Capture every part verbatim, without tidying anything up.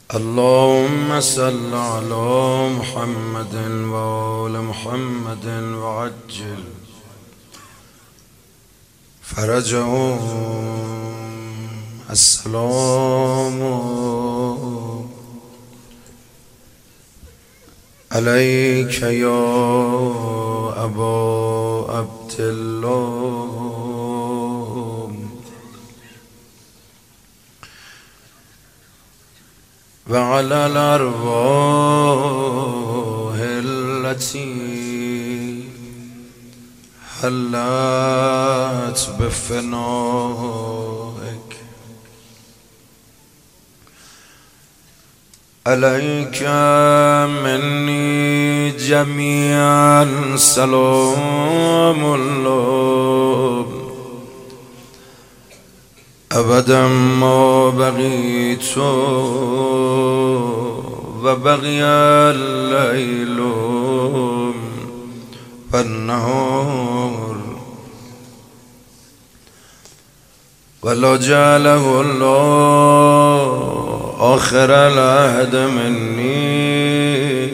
اللهم صل على محمد وآل محمد وعجل فرجهم. السلام عليك يا أبا عبد الله وعلى الأرواح التي حلت بفنائك. عليك مني جميعا سلام الله أبدا ما بقيت وبقي الليل والنهار، ولا جعله الله آخر العهد مني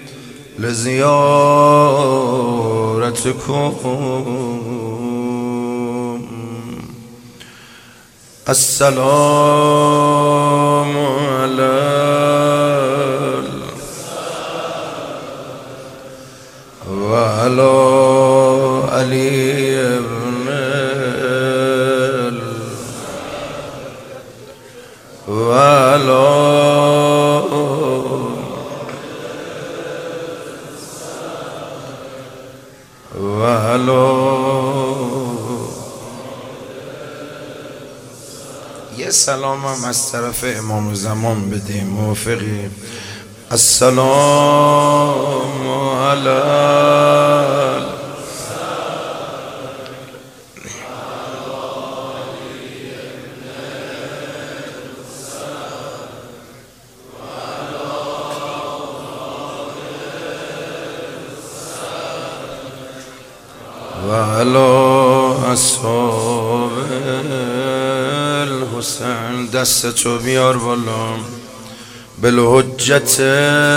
لزيارتكم. السلام على وعلى علي بن وعلى وعلى یه سلام هم از طرف امام زمان بدیم موافقی؟ السلام علی و علی اصحاب الحسین. دستتو بیار بالا. بالحجت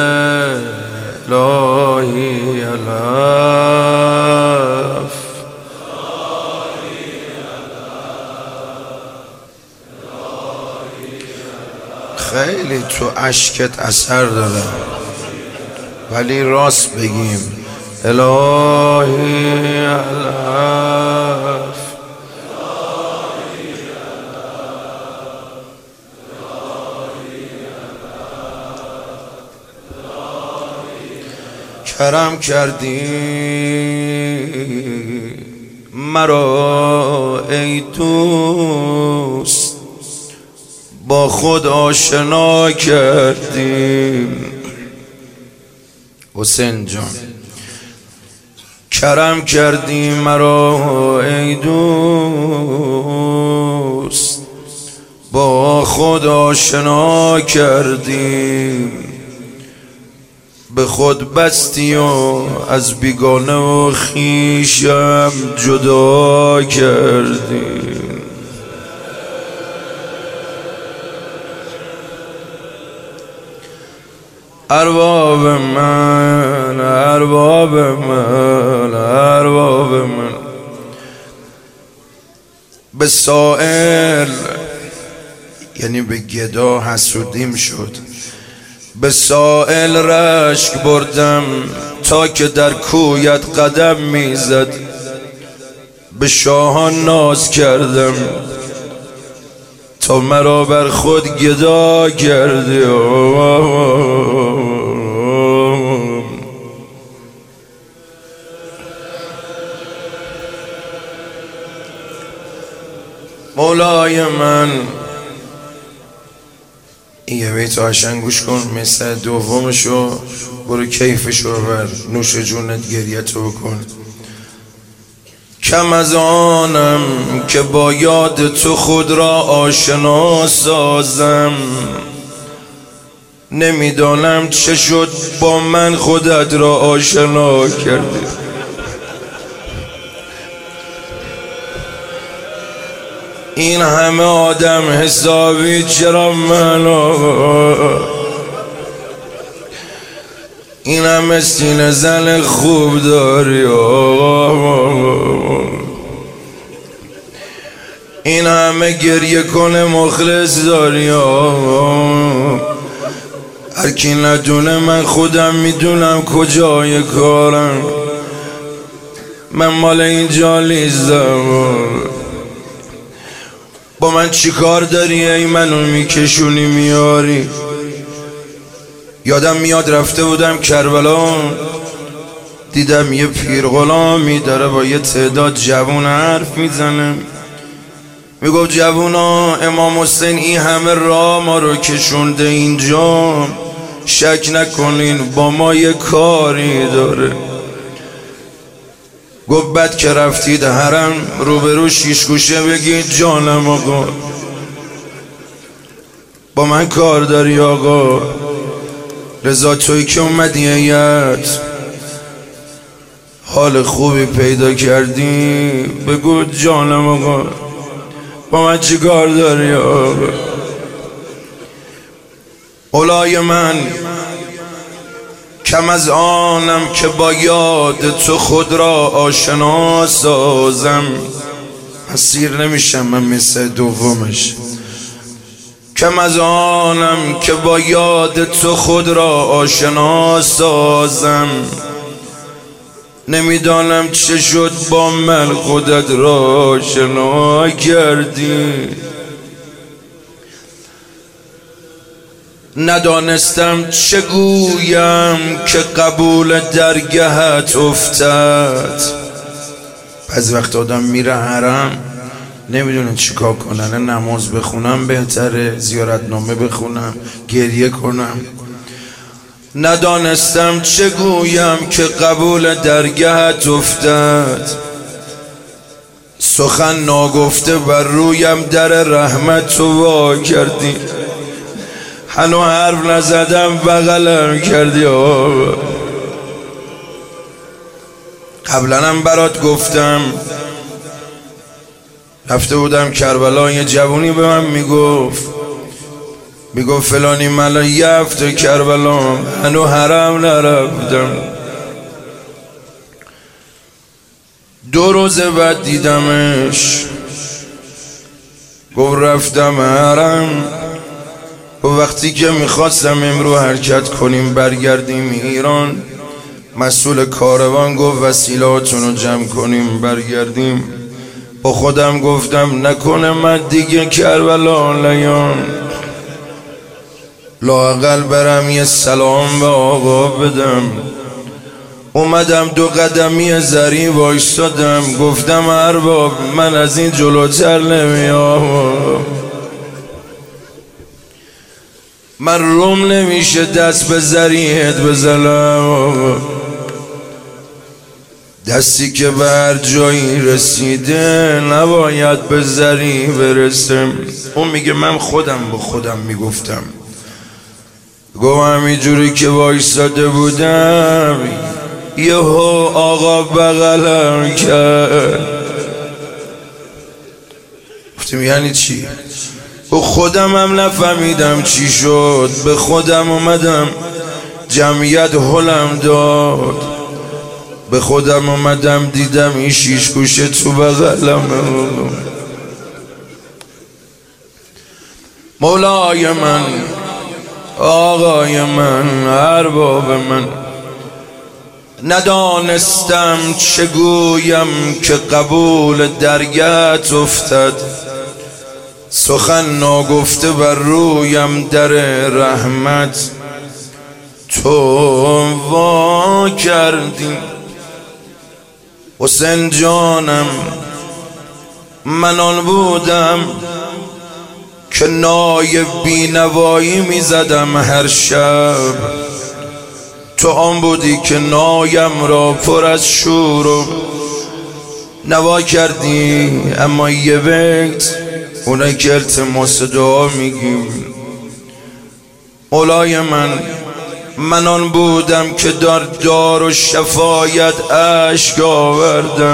الهی الف خیلی تو اشکت اثر داره، ولی راست بگیم الهی الف. کرم کردی مرا ای دوست، با خود آشنا کردیم. حسین جان کرم کردی مرا ای دوست، با خود آشنا کردیم. به خود بستی و از بیگانه و خویشم جدا کردی. ارباب من ارباب من ارباب من به سائل، یعنی به گدا حسودیم شد. به سائل رشک بردم تا که در کویت قدم میزد. به شاهان ناز کردم تا مرا بر خود گدا کردی. مولای من این یه بیت آشنگ گوش کن، مثل دومشو برو کیفشو ببر، نوش جونت گریتو بکن. کم از آنم که با یاد تو خود را آشنا سازم، نمیدانم چه شد با من خودت را آشنا کردی. این همه آدم حسابی چرا منو این همه سینه زن خوب داری این همه گریه کنه مخلص داری هر کی ندونه من خودم میدونم کجای کارم من مال اینجا نیستم با من چی کار داری ای منو میکشونی میاری یادم میاد رفته بودم کربلا دیدم یه پیر غلامی داره با یه تعداد جوون حرف میزنه میگفت جوونا امام حسین این همه راه ما رو کشونده اینجا شک نکنین با ما یه کاری داره گفت بعد که رفتید حرم روبرو شیش گوشه بگید جانم آقا با من کار داری آقا رضا توی که اومدی ایت حال خوبی پیدا کردی بگو جانم آقا با من چی کار داری آقا اولای من کم از آنم که با یاد تو خود را آشنا سازم اسیر نمیشم من مثل دومش کم از آنم که با یاد تو خود را آشنا سازم نمیدانم چه شد با من خودت را آشنا کردی ندانستم چه گویم که قبول درگهت افتد بعضی وقت آدم میره حرم نمیدونه چیکار کنن نماز بخونم بهتره زیارتنامه بخونم گریه کنم ندانستم چه گویم که قبول درگهت افتد سخن ناگفته بر رویم در رحمت تو وا کردی هنو حرف نزدم بغلم کردی آبا قبلنم برات گفتم رفته بودم کربلا یه جوونی به من میگفت میگفت فلانی ملا یه هفته کربلا هنو حرم نرفتم دو روز بعد دیدمش گفت رفتم حرم و وقتی که میخواستم امرو حرکت کنیم برگردیم ایران مسئول کاروان گفت وسیلاتون رو جمع کنیم برگردیم با خودم گفتم نکنه من دیگه کربلا نیام لااقل برم یه سلام به آقا بدم اومدم دو قدمی زری وایستادم گفتم ارباب من از این جلوتر نمیام من روم نمیشه دست به زریت بزنم دستی که به هر جایی رسیده نباید به زری برسم اون میگه من خودم به خودم میگفتم گو همینجوری که وایستاده بودم یهو آقا بغلم کرد گفتم یعنی چی؟ به خودم هم نفهمیدم چی شد به خودم اومدم جمعیت حلم داد به خودم اومدم دیدم این شیش گوشه تو بغلم مولای من آقای من ارباب من ندانستم چه گویم که قبول درگهت افتد سخن ناگفته بر رویم در رحمت تو وا کردی حسین جانم من آن بودم که نای بینوایی می زدم هر شب تو آن بودی که نایم را پر از شور و نوا کردی اما یه بیت اونایی که التماس دعا میگیم اولای من من آن بودم که در دار و شفایت اشک آوردم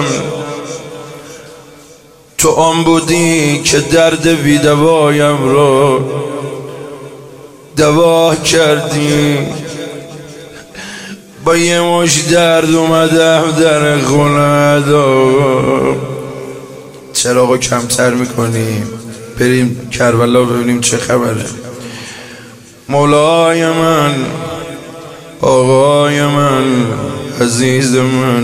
تو آن بودی که درد بیدوایم را دوا کردی با یه مش درد اومدم در خونه دار. چراغو کمتر میکنیم بریم کربلا ببینیم چه خبره. مولای من، آقای من، عزیز من،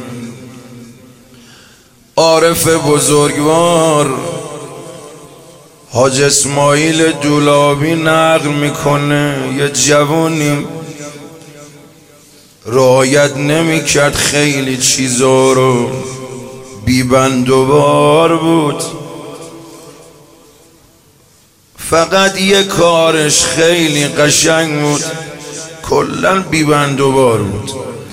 عارف بزرگوار حاج اسماعیل دولابی نقل میکنه یه جوونی رعایت نمیکرد خیلی چیزا رو، بیبند و بار بود، فقط یه کارش خیلی قشنگ بود، کلن بیبند و بار بود.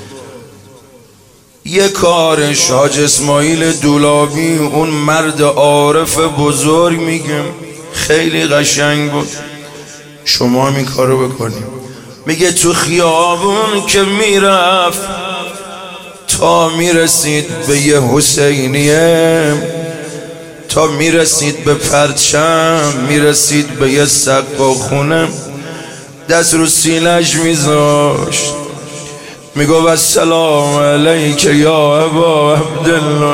یه کارش حاج اسماعیل دولابی اون مرد عارف بزرگ میگم خیلی قشنگ بود. شما هم این کارو بکنیم. میگه تو خیابون که میرفت تا میرسید به یه حسینیه، تا میرسید به پرچم، میرسید به یه سقا خونه، دست رو سینه‌اش میذاشت میگو السلام علیک یا ابا عبدالله.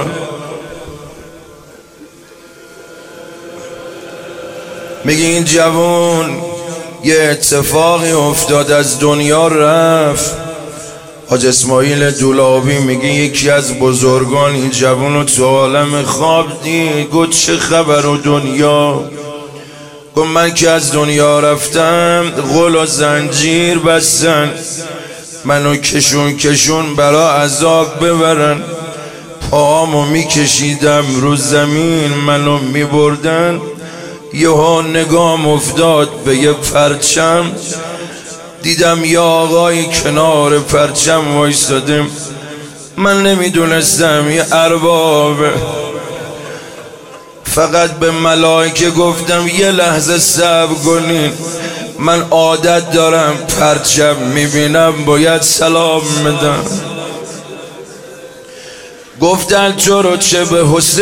میگه این جوان یه اتفاقی افتاد از دنیا رفت. حاج اسماعیل دولابی میگه یکی از بزرگان این جوان رو تو عالم خواب دید، گفت چه خبر و دنیا؟ گفت من که از دنیا رفتم غل و زنجیر بستن، منو کشون کشون برا عذاب ببرن، پامو میکشیدم رو زمین منو میبردن، یهو نگام افتاد به یه پرچم، دیدم یه آقای کنار پرچم وایستاده، من نمیدونستم یه اربابه، فقط به ملائکه گفتم یه لحظه صبر کنین، من عادت دارم پرچم میبینم باید سلام بدم. گفتن چرا چه به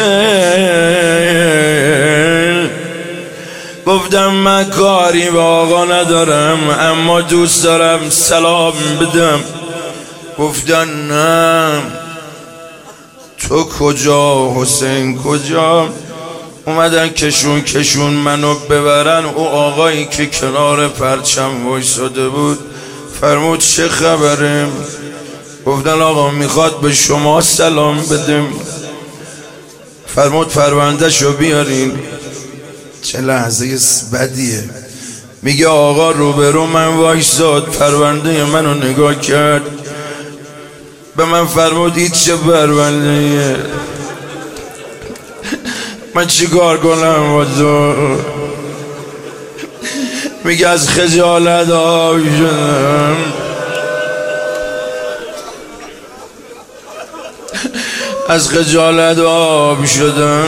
حسین؟ گفتم من کاری به آقا ندارم اما دوست دارم سلام بدم. گفتن نه تو کجا حسین کجا؟ اومدن کشون کشون منو ببرن. او آقایی که کنار پرچم وایساده بود فرمود چه خبره؟ گفتن آقا میخواد به شما سلام بدم. فرمود پرونده شو بیارین. چه لحظه بدیه. میگه آقا روبرو من وایساد، پرونده منو نگاه کرد، به من فرمود هیچ چه پرونده، من چی کار کنم با تو؟ میگه از خجالت آب شدم، از خجالت آب شدم،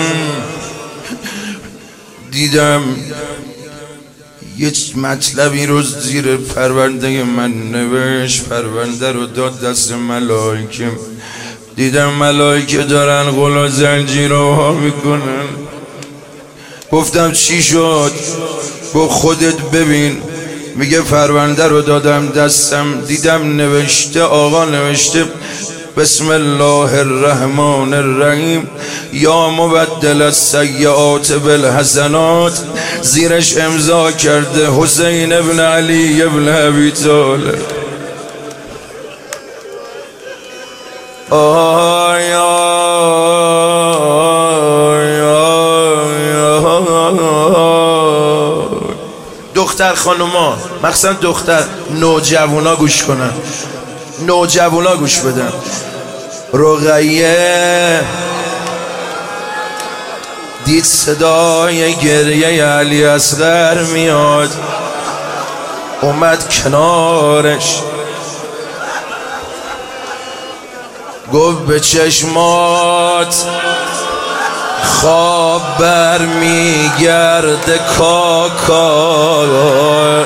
دیدم یه مطلبی رو زیر پرونده من نوشت، پرونده رو داد دست ملائکه، دیدم ملائکه دارن غل و زنجیر رو ها میکنن. گفتم چی شد؟ گفت خودت ببین. میگه پرونده رو دادم دستم، دیدم نوشته، آقا نوشته بسم الله الرحمن الرحیم یا مبدل السیئات بالحسنات، زیرش امضا کرده حسین ابن علی ابن ابی طالب. آی آی آی. دختر خانوما مخصوصا دختر نوجوانا گوش کنن، نوجوانا گوش بدن. رقیه دید صدای گریه علی اصغر میاد، اومد کنارش گفت به چشمات خواب بر میگرده کاکا،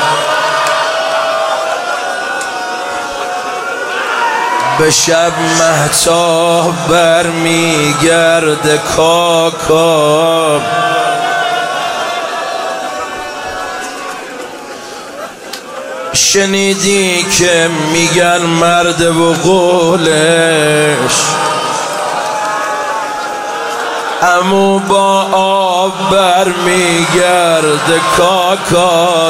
به شب مهتاب بر میگرده کاکا. شنیدی که میگن مرد و قولش امو با آب بر میگرد کاکا.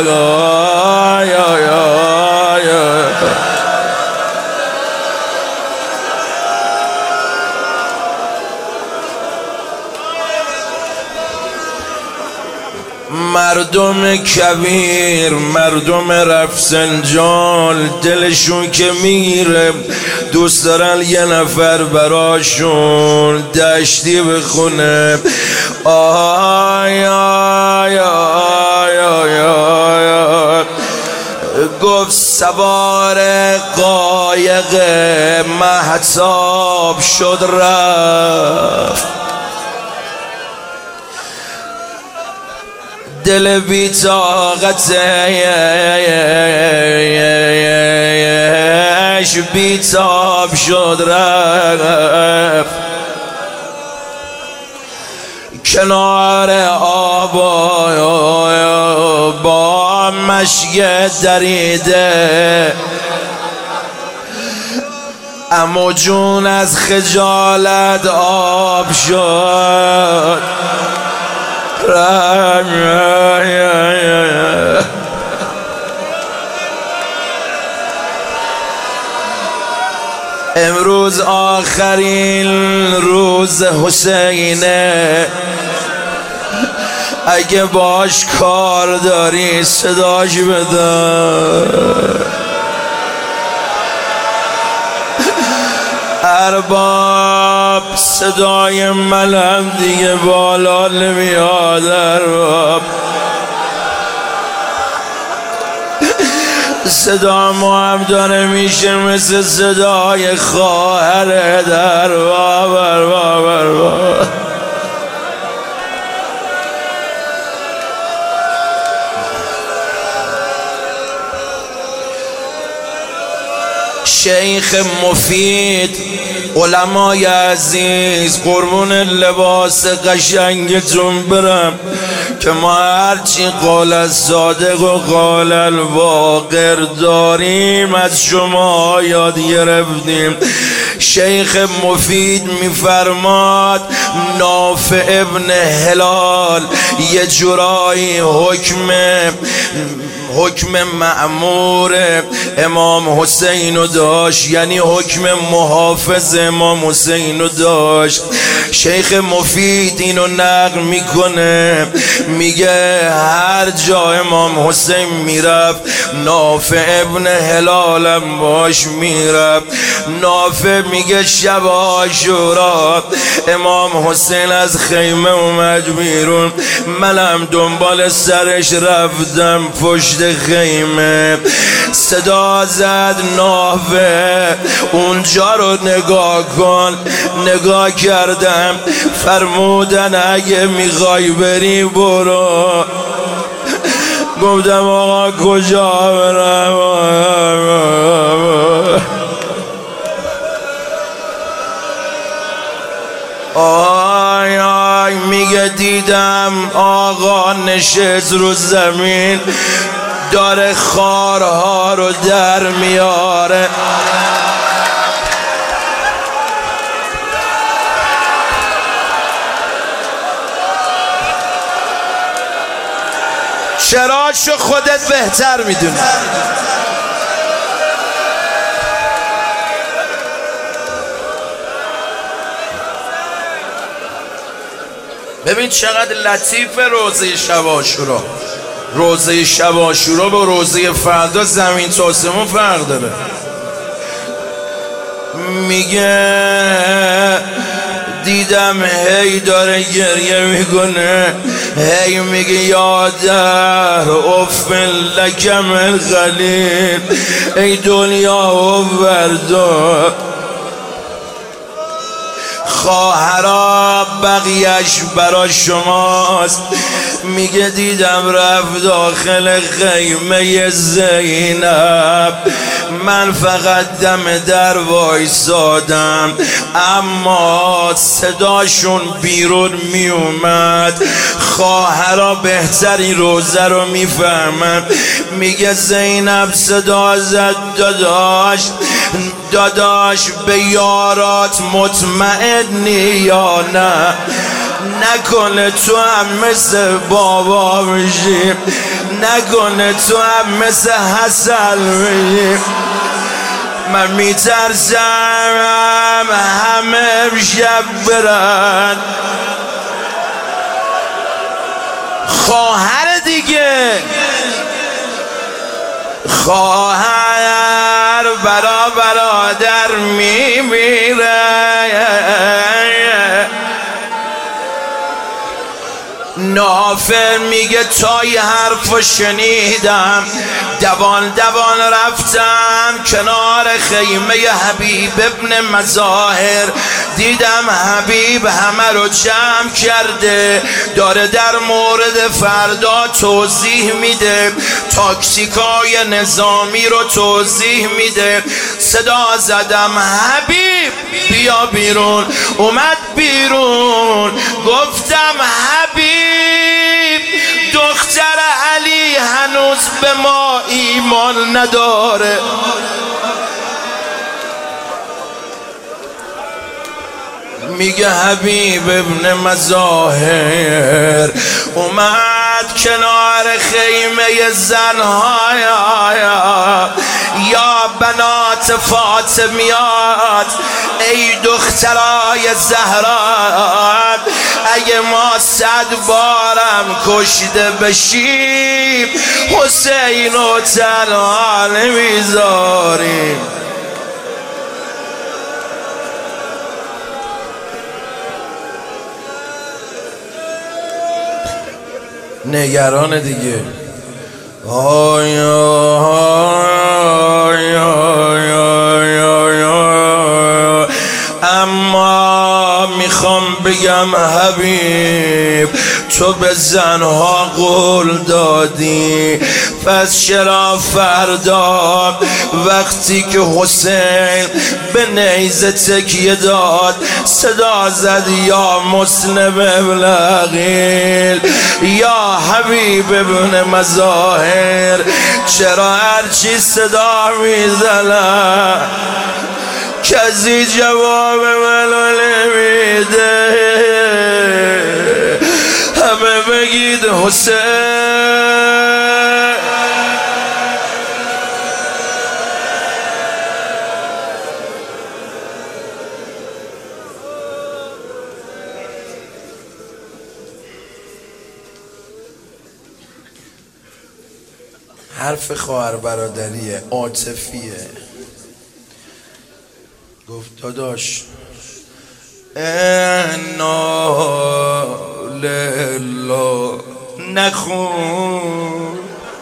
مردم کبیر، مردم رفسنجان، دلشون که میره دوست دارن یه نفر براشون دشتی بخونه. آی آی آی آی آی گفت سوار قایق مهتاب شد رفت، دل بی طاقتش بی تاب شد رفت، کنار آب با مشک دریده عمو جون از خجالت آب شد. امروز آخرین روز حسینه، اگه باش کار داری صداش بده. ارباب صدای منم دیگه بالا نمیاد. ارباب صدا ما هم داره میشه مثل صدای خواهر. ارباب ارباب ارباب شیخ مفید، علمای عزیز، قربون لباس قشنگتون برم که ما هرچی قال الصادق و قال الواقر داریم از شما یاد گرفتیم. شیخ مفید میفرماد نافع ابن هلال یه جورایی حکم حکم مأمور امام حسین رو داشت، یعنی حکم محافظ امام حسین رو داشت. شیخ مفید اینو نقل میکنه، میگه هر جا امام حسین میرفت نافع ابن هلالم باش میرفت. نافع میگه شب عاشورا امام حسین از خیمه اومد بیرون، منم دنبال سرش رفتم پشت خیمه، صدا زد نافع اونجا رو نگاه کن. نگاه کردم، فرمودن اگه میخوای بری برو. گفتم آقا کجا برم؟ آی آی میگه دیدم آقا نشست رو زمین داره خارها رو در میاره. چراشو خودت بهتر میدونی. ببین چقدر لطیف روزه شب عاشورا. روزه شب عاشورا با روزه فردا زمین تا آسمون فرق داره. میگه دیدم هی داره گریه میکنه، هی میگه یادر اف لکم الخلیل، ای دنیا و بردار. خواهرا بقیهش برا شماست. میگه دیدم رفت داخل خیمه زینب، من فقط دم در وایسادم، اما صداشون بیرون می اومد. خواهرها بهترین روزه رو میفهمن. میگه زینب صدا زد داداش داداش به یارات مطمئنی یا نه؟ نکنه تو هم مثل بابا میشی، نکنه تو هم مثل حسن میشی. من میترسم همه امشب برن. خواهر دیگه، خواهر برا برادر میمیره. نافع میگه تا یه حرف شنیدم، دوان دوان رفتم کنار خیمه حبیب ابن مظاهر. دیدم حبیب همه رو جمع کرده، داره در مورد فردا توضیح میده، تاکتیکای نظامی رو توضیح میده. صدا زدم حبیب بیا بیرون. اومد بیرون. گفتم حبیب دختر علی هنوز به ما ایمان نداره. میگه حبیب ابن مظاهر اومد کنار خیمه زنهای یا بنات فاطمیات، ای دخترای زهرا، اگه ما صد بارم کشته بشیم حسین و تنها نمیذاریم. نگران دیگه. آی آی آی آی آی آی. اما میخوام بگم حبیب تو به زنها قول دادی، پس چرا فردا وقتی که حسین به نیزه تکیه داد صدا زد یا مسلم ابن عقیل یا حبیب ابن مظاهر، چرا هرچی صدا میزنه کسی جواب منو نمیده؟ همه بگید حسین. حرف خواهر برادریه، عاطفیه. گفت داداش انا لله نخون.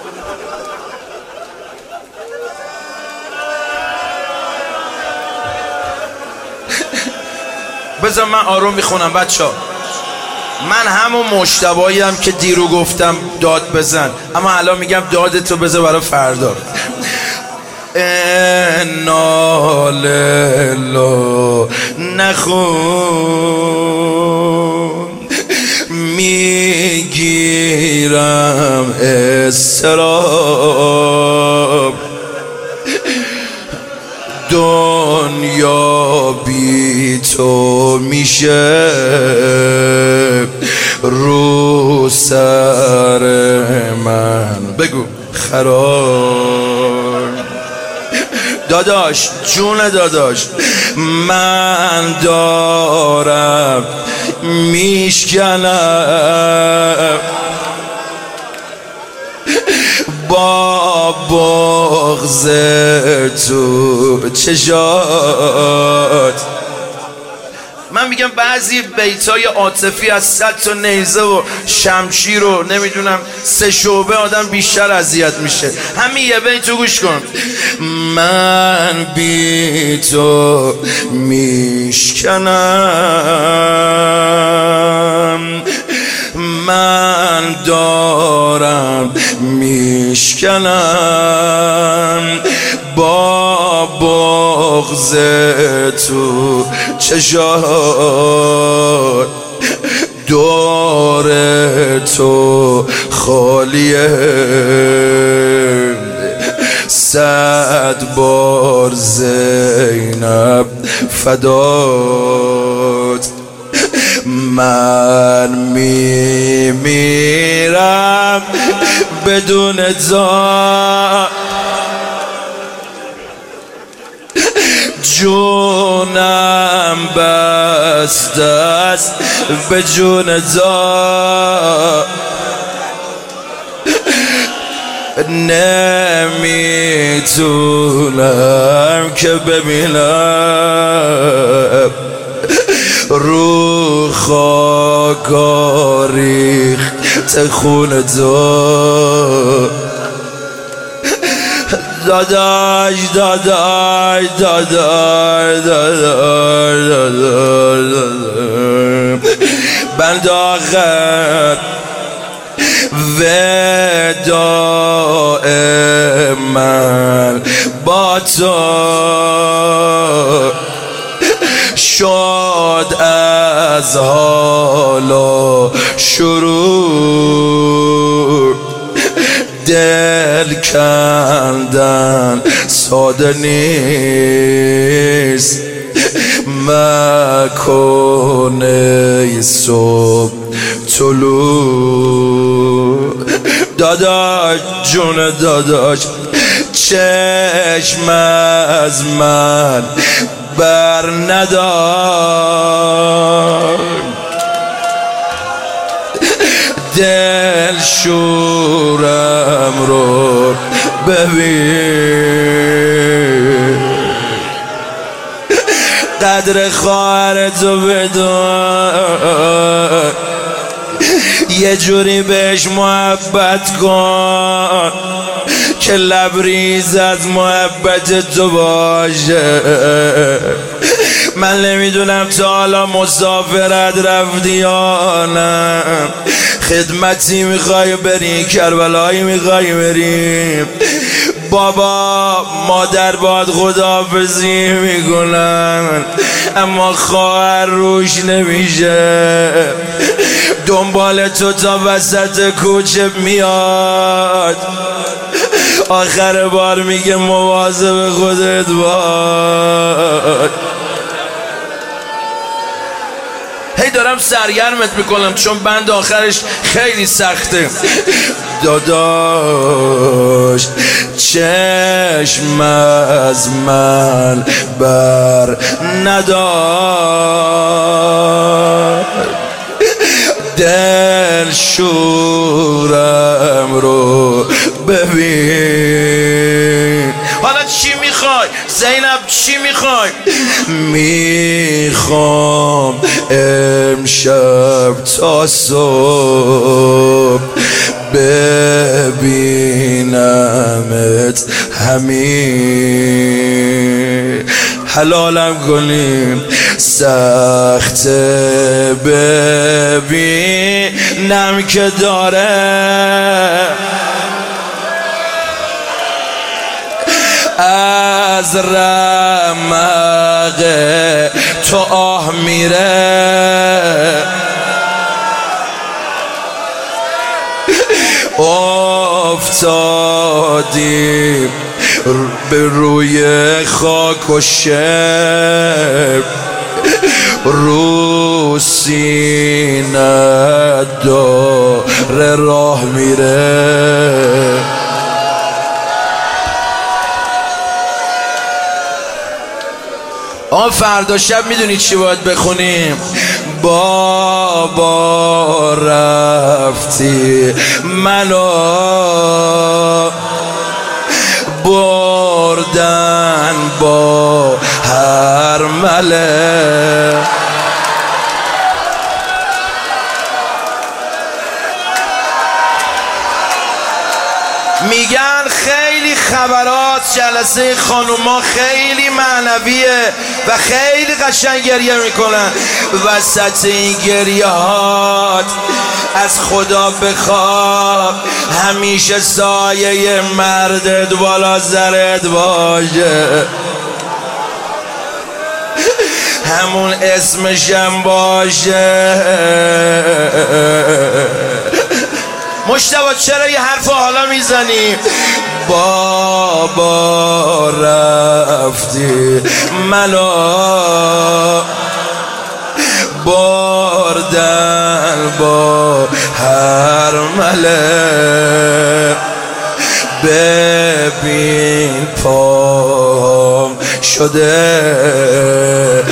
بذار من آروم میخونم بچه ها. من همون مشتبایی هم که دیرو گفتم داد بزن، اما الان میگم دادتو بذار برای فردا. انا لله نخون، میگیرم استراب، دنیا بی تو میشه رو سر من. بگو خراب. داداش جون داداش من دارم میشکنم با بغض تو چشات. من میگم بعضی بیتای عاطفی از صد تا نیزه و شمشیر و نمیدونم سه شعبه آدم بیشتر اذیت میشه. همین یه بیتو گوش کن. من بی تو میشکنم، من دارم میشکنم با بغض تو چشات دور تو خالیه صد بار زینب فدات من میمیرم بدون تو جونم بسته است به جون تو نمیتونم که ببینم رو خاک ریخت خون تو داداش داداش داداش داداش داداش بند آخر وداع من با تو شد از حالا شروع دل کندن ساده نیست مکنه صبح طلوع داداش جون داداش چشم از من بر ندار دل شورم رو ببین قدر خواهر تو بدون یه جوری بهش محبت کن که لبریز از محبت تو باشه من نمیدونم تا حالا مسافرت رفتی یا نه خدمتی میخوای بری کربلایی میخوای بری بابا مادر باد خداحافظی میکنن اما خواهر روش نمیشه دنبال تو تا وسط کوچه میاد آخر بار میگه مواظب خودت باش هی دارم سرگرمت میکنم چون بند آخرش خیلی سخته داداش چشم از من بر ندار دل شورم رو ببین حالا چی میخوای زینب چی میخوای میخوام امشب تا صبح ببینمت همین حلالم کنیم سخت ببینم که داره از رمق تو آه میره افتادیم به روی خاک و شب رو سینه داره راه میره آن فردا شب میدونی چی باید بخونیم بابا رفتی منو بردن با هر مله میگن خیلی خبرات جلسه خانوما خیلی معنویه و خیلی قشنگ گریه میکنن وسط این گریه هات از خدا بخواه همیشه سایه مردت بالا سرت باشه همون اسمشم باشه. مجتبی چرا یه حرف حالا میزنی؟ بابا رفتی منو بردن با هر مله، ببین پام شده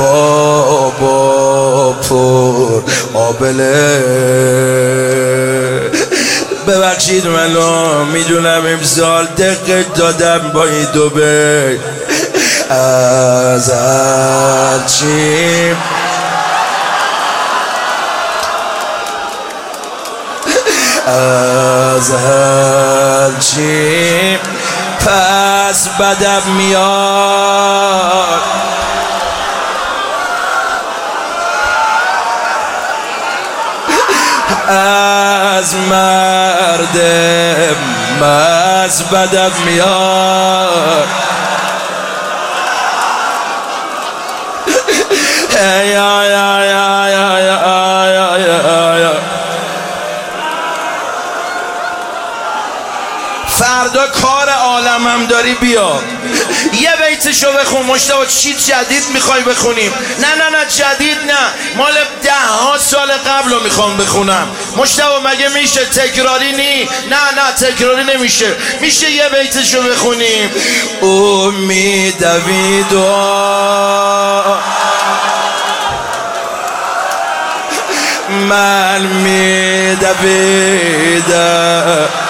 بابا پر آبله. ببخشید منو میدونم امسال دقیق دادم با این دو بیت از هرچی از هرچی پس بدم میاد، از مرد از بدم میاد. یا یا یا یا یا یا یا فردا کار عالمم داری بیا یه بیتشو بخون. مجتبی چی جدید میخوای بخونیم؟ نه نه نه جدید نه، مال ده ها سال قبل رو میخوام بخونم. مجتبی مگه میشه تکراری نی؟ نه نه تکراری نمیشه، میشه یه بیتشو بخونیم. امید و من میدویدم